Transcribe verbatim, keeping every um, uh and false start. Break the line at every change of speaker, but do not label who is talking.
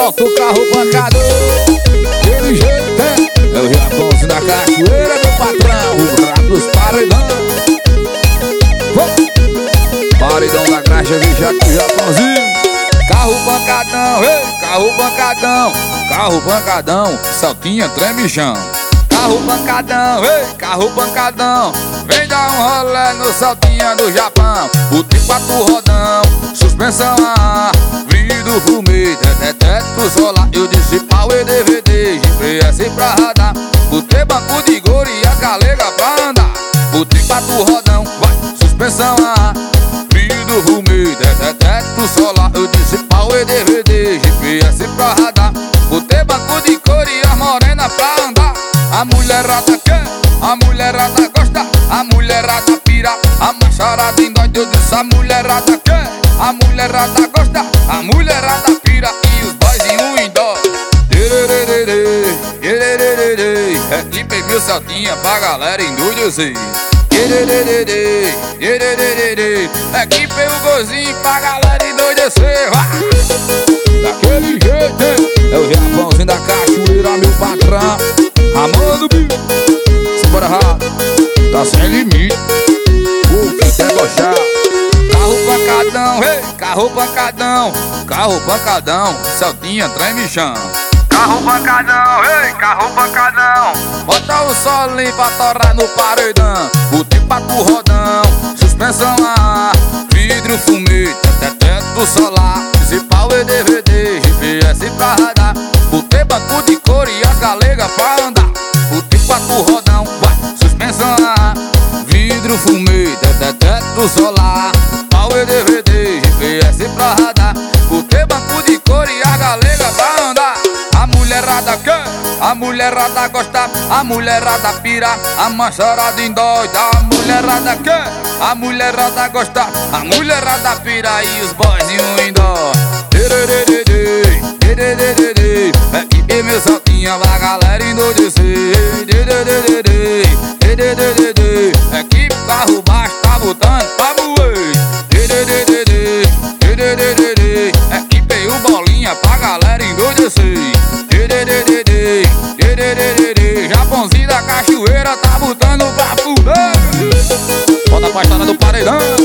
solta o carro pancadão. Aquele jeito é, é o Japãozinho da cachoeira, meu patrão. O rabo dos paredão. Oh. Paredão da graxa, vigia com o Japãozinho. Carro pancadão, ei, carro pancadão. Carro pancadão, saltinha treme chão. Carro pancadão, ei, carro pancadão. Vem dar um rolê no saltinha do Japão. O T quatro rodão, suspensão a ar, vidro fumê, teto solar. Eu disse pau e D V D, G P S pra radar. Botei banco de gori e as galega pra andar. O T quatro rodão, vai, suspensão a ar, vidro fumê, teto solar. Eu disse pau e D V D, G P S pra radar. Botei banco de gori e as morena pra andar. A mulherada quer, a mulherada gosta, a mulherada pira, a macharada endoida. Eu disse a mulherada quer, a mulherada gosta, a mulherada pira e os boys em um indó. Equipe mil saltinha pra galera endurecer. Equipe o golzinho pra galera endurecer. Daquele jeito é o Japãozinho da cachoeira, meu patrão. Amor do bicho, simbora rápido, tá sem limite. O que quer gostar? Carro pancadão, ei, carro pancadão. Carro pancadão, saltinha treme chão. Carro pancadão, ei, carro pancadão. Bota o solinho pra torar no paredão. Botei quatro rodão, suspensão a ar, vidro fumê, teto solar. Principal e D V D, G P S pra radar. Botei banco de cor e as galega pra andar. Botei quatro rodão, vai, suspensão a ar, vidro fumê, teto solar. Pau e D V D, G P S pra radar. Botei banco de cor e as galega pra andar. A mulherada quer, a mulherada gosta, a mulherada pira, a macharada endoida. A mulherada quer, a mulherada gosta, a mulherada pira e os boys em um indó. Equipe meu saltinha pra galera endurecer. Equipe carro baixo tá botando pra moer. Equipe o bolinha pra galera endurecer. Japãozinho da cachoeira tá botando pra fuder. Bota a pastada do paredão.